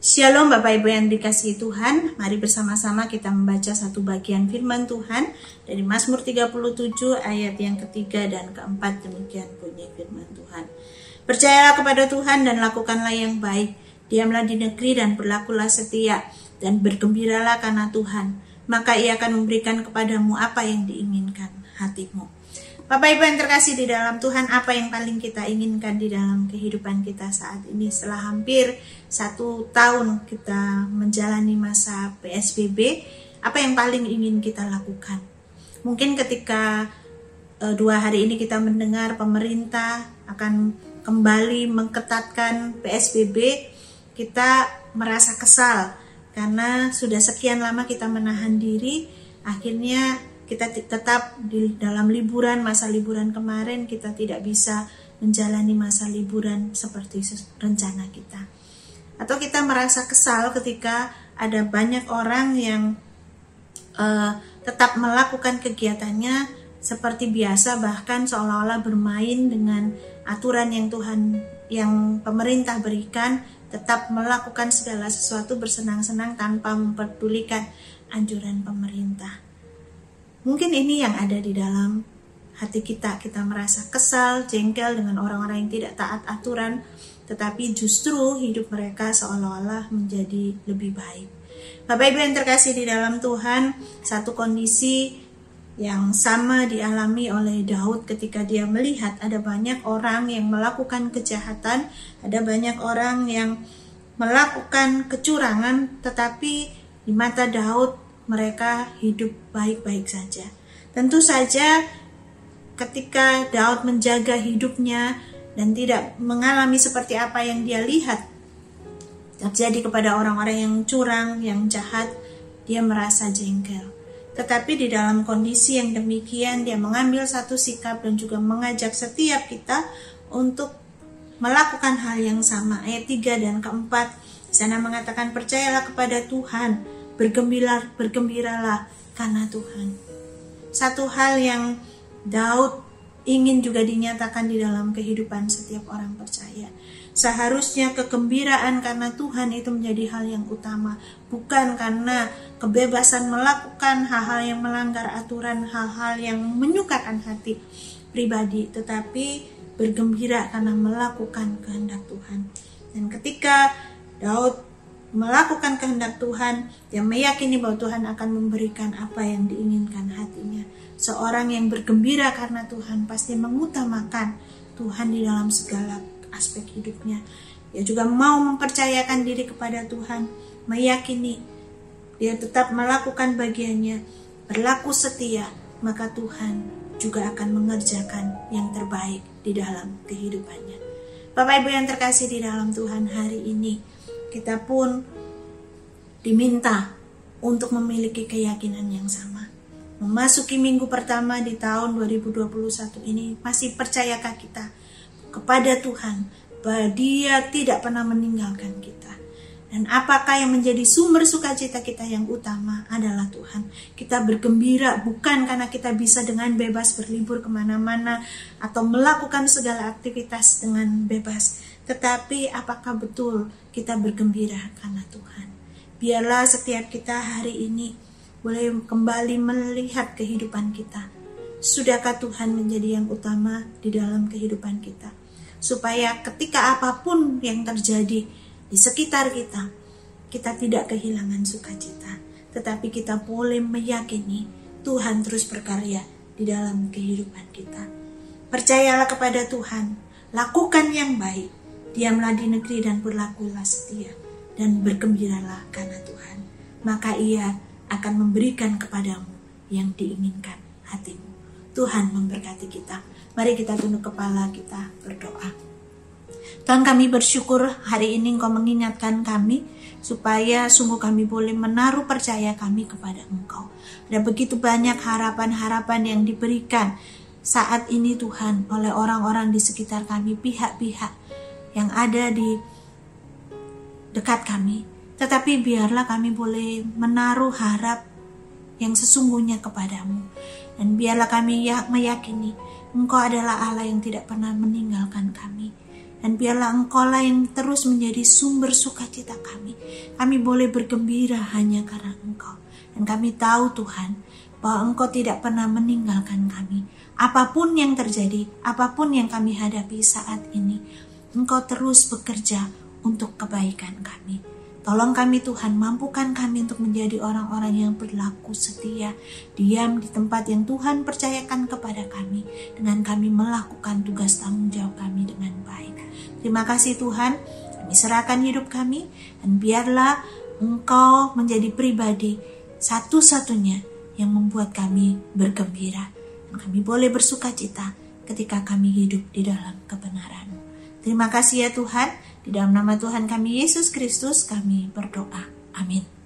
Shalom Bapak Ibu yang dikasihi Tuhan, mari bersama-sama kita membaca satu bagian firman Tuhan dari Mazmur 37 ayat yang ketiga dan keempat. Demikian bunyi firman Tuhan. Percayalah kepada Tuhan dan lakukanlah yang baik, diamlah di negeri dan berlakulah setia, dan bergembiralah karena Tuhan, maka Ia akan memberikan kepadamu apa yang diinginkan hatimu. Bapak Ibu yang terkasih di dalam Tuhan, apa yang paling kita inginkan di dalam kehidupan kita saat ini setelah hampir 1 tahun kita menjalani masa PSBB, apa yang paling ingin kita lakukan? Mungkin ketika 2 hari ini kita mendengar pemerintah akan kembali mengketatkan PSBB, kita merasa kesal karena sudah sekian lama kita menahan diri, akhirnya kita tetap di dalam masa liburan kemarin kita tidak bisa menjalani masa liburan seperti rencana kita. Atau kita merasa kesal ketika ada banyak orang yang tetap melakukan kegiatannya seperti biasa, bahkan seolah-olah bermain dengan aturan yang pemerintah berikan, tetap melakukan segala sesuatu bersenang-senang tanpa memperdulikan anjuran pemerintah. Mungkin ini yang ada di dalam hati kita. Kita merasa kesal, jengkel dengan orang-orang yang tidak taat aturan, tetapi justru hidup mereka seolah-olah menjadi lebih baik. Bapak Ibu yang terkasih di dalam Tuhan, satu kondisi yang sama dialami oleh Daud ketika dia melihat ada banyak orang yang melakukan kejahatan, ada banyak orang yang melakukan kecurangan, tetapi di mata Daud mereka hidup baik-baik saja. Tentu saja ketika Daud menjaga hidupnya dan tidak mengalami seperti apa yang dia lihat terjadi kepada orang-orang yang curang, yang jahat, dia merasa jengkel. Tetapi di dalam kondisi yang demikian, dia mengambil satu sikap dan juga mengajak setiap kita untuk melakukan hal yang sama. Ayat 3 dan keempat di sana mengatakan, percayalah kepada Tuhan, bergembiralah karena Tuhan. Satu hal yang Daud ingin juga dinyatakan di dalam kehidupan setiap orang percaya. Seharusnya kegembiraan karena Tuhan itu menjadi hal yang utama, bukan karena kebebasan melakukan hal-hal yang melanggar aturan, hal-hal yang menyukakan hati pribadi, tetapi bergembira karena melakukan kehendak Tuhan. Dan ketika Daud melakukan kehendak Tuhan, dia meyakini bahwa Tuhan akan memberikan apa yang diinginkan hatinya. Seorang yang bergembira karena Tuhan pasti mengutamakan Tuhan di dalam segala aspek hidupnya. Dia juga mau mempercayakan diri kepada Tuhan, meyakini dia tetap melakukan bagiannya, berlaku setia, maka Tuhan juga akan mengerjakan yang terbaik di dalam kehidupannya. Bapak Ibu yang terkasih di dalam Tuhan, hari ini kita pun diminta untuk memiliki keyakinan yang sama. Memasuki minggu pertama di tahun 2021 ini, masih percayakah kita kepada Tuhan bahwa Dia tidak pernah meninggalkan kita? Dan apakah yang menjadi sumber sukacita kita yang utama adalah Tuhan. Kita bergembira bukan karena kita bisa dengan bebas berlibur kemana-mana atau melakukan segala aktivitas dengan bebas, tetapi apakah betul kita bergembira karena Tuhan? Biarlah setiap kita hari ini boleh kembali melihat kehidupan kita. Sudahkah Tuhan menjadi yang utama di dalam kehidupan kita? Supaya ketika apapun yang terjadi di sekitar kita, kita tidak kehilangan sukacita, tetapi kita boleh meyakini Tuhan terus berkarya di dalam kehidupan kita. Percayalah kepada Tuhan, lakukan yang baik, diamlah di negeri dan berlakulah setia, dan bergembiralah karena Tuhan, maka Ia akan memberikan kepadamu yang diinginkan hatimu. Tuhan memberkati kita. Mari kita tunduk kepala, kita berdoa. Tuhan, kami bersyukur hari ini Engkau mengingatkan kami supaya sungguh kami boleh menaruh percaya kami kepada Engkau. Ada begitu banyak harapan-harapan yang diberikan saat ini Tuhan oleh orang-orang di sekitar kami, pihak-pihak yang ada di dekat kami. Tetapi biarlah kami boleh menaruh harap yang sesungguhnya kepadamu. Dan biarlah kami meyakini Engkau adalah Allah yang tidak pernah meninggalkan kami. Dan biarlah Engkaulah yang terus menjadi sumber sukacita kami. Kami boleh bergembira hanya karena Engkau. Dan kami tahu Tuhan, bahwa Engkau tidak pernah meninggalkan kami. Apapun yang terjadi, apapun yang kami hadapi saat ini, Engkau terus bekerja untuk kebaikan kami. Tolong kami Tuhan, mampukan kami untuk menjadi orang-orang yang berlaku setia, diam di tempat yang Tuhan percayakan kepada kami, dengan kami melakukan tugas tanggung jawab kami dengan baik. Terima kasih Tuhan, kami serahkan hidup kami, dan biarlah Engkau menjadi pribadi satu-satunya yang membuat kami bergembira, dan kami boleh bersukacita ketika kami hidup di dalam kebenaran-Mu. Terima kasih ya Tuhan. Di dalam nama Tuhan kami Yesus Kristus kami berdoa. Amin.